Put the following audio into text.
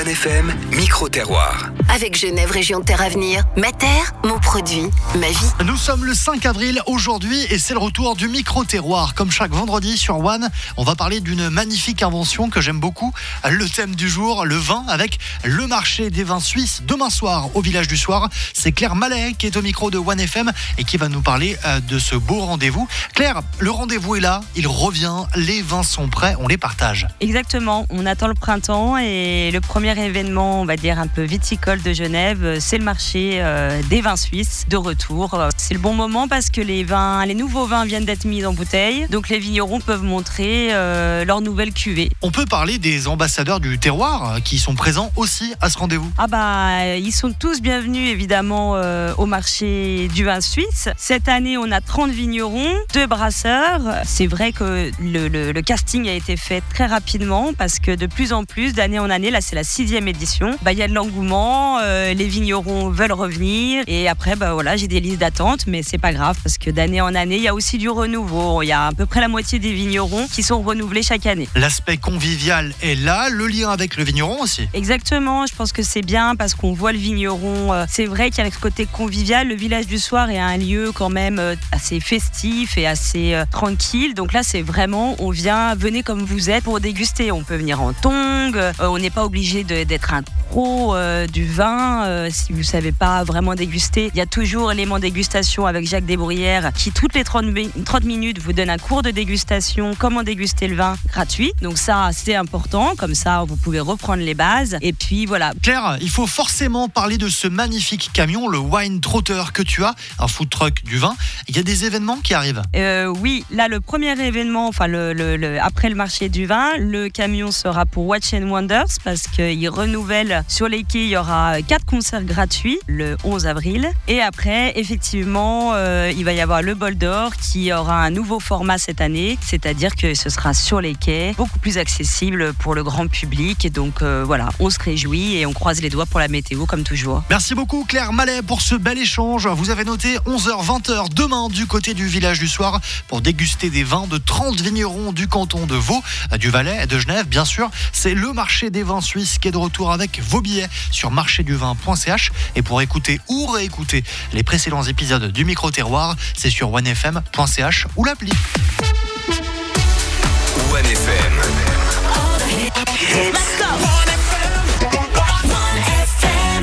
FM, micro-terroir. Avec Genève Région Terre Avenir, ma terre, mon produit, ma vie. Nous sommes le 5 avril aujourd'hui et c'est le retour du micro-terroir. Comme chaque vendredi sur One, on va parler d'une magnifique invention que j'aime beaucoup. Le thème du jour, le vin, avec le marché des vins suisses demain soir au Village du Soir. C'est Claire Mallet qui est au micro de One FM et qui va nous parler de ce beau rendez-vous. Claire, le rendez-vous est là, il revient, les vins sont prêts, on les partage. Exactement, on attend le printemps et le premier événement, on va dire un peu viticole de Genève, c'est le marché des vins suisses de retour. C'est le bon moment parce que les nouveaux vins viennent d'être mis en bouteille, donc les vignerons peuvent montrer leur nouvelle cuvée. On peut parler des ambassadeurs du terroir qui sont présents aussi à ce rendez-vous. Ils sont tous bienvenus évidemment au marché du vin suisse. Cette année, on a 30 vignerons, 2 brasseurs. C'est vrai que le casting a été fait très rapidement parce que de plus en plus, d'année en année, là c'est la 6e édition, il y a de l'engouement, les vignerons veulent revenir et après j'ai des listes d'attente, mais c'est pas grave parce que d'année en année, il y a aussi du renouveau. Il y a à peu près la moitié des vignerons qui sont renouvelés chaque année. L'aspect convivial est là, le lien avec le vigneron aussi. Exactement, je pense que c'est bien parce qu'on voit le vigneron. C'est vrai qu'il y a ce côté convivial. Le Village du Soir est un lieu quand même assez festif et assez tranquille. Donc là, c'est vraiment, venez comme vous êtes pour déguster. On peut venir en tongs, on n'est pas obligé d'être un pro du vin. Si vous ne savez pas vraiment déguster, il y a toujours l'élément dégustation avec Jacques Desbruyères qui, toutes les 30 minutes, vous donne un cours de dégustation, comment déguster le vin gratuit. Donc ça, c'est important. Comme ça, vous pouvez reprendre les bases. Et puis voilà. Claire, il faut forcément parler de ce magnifique camion, le Wine Trotter que tu as, un food truck du vin. Il y a des événements qui arrivent. Oui, là, le premier événement, après le marché du vin, le camion sera pour Watch and Wonders parce qu'il renouvelle sur les quais. Il y aura 4 concerts gratuits le 11 avril. Et après, effectivement, il va y avoir le Bol d'Or qui aura un nouveau format cette année, c'est-à-dire que ce sera sur les quais, beaucoup plus accessible pour le grand public. Et donc on se réjouit et on croise les doigts pour la météo comme toujours. Merci beaucoup Claire Mallet pour ce bel échange. Vous avez noté 11h-20h demain du côté du Village du Soir pour déguster des vins de 30 vignerons du canton de Vaud, du Valais et de Genève. Bien sûr, c'est le marché des vins suisses qui est de retour avec vos billets sur marchéduvin.ch. Et pour écouter ou réécouter les précédents épisodes du micro-terroir, c'est sur onefm.ch ou l'appli. One FM. Let's go.